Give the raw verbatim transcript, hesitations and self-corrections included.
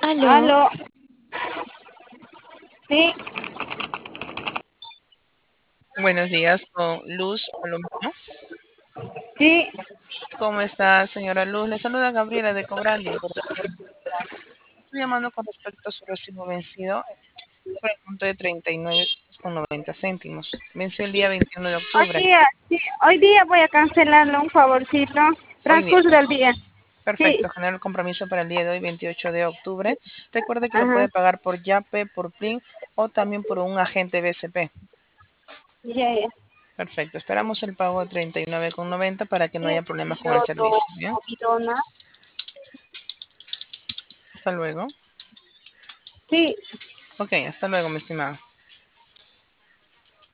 Aló. Aló. Sí, Buenos días, con Luz Palomino. sí. ¿Cómo está, señora Luz? Le saluda Gabriela de Cobrandi. Estoy llamando con respecto a su recibo vencido por el monto de treinta y nueve con noventa céntimos. Venció el día veintiuno de Hoy octubre. día, sí, hoy día voy a cancelarlo, un favorcito. Hoy día. Transcurso del día. Sí, Perfecto. Genera el compromiso para el día de hoy, veintiocho de octubre. Recuerde que lo ajá, puede pagar por Yape, por Plin o también por un agente B C P. ya, ya. Perfecto. Esperamos el pago de treinta y nueve con noventa para que no Sí, haya problemas con el yo servicio. Bien. do bidona. Hasta luego. Sí, Ok, hasta luego, mi estimado.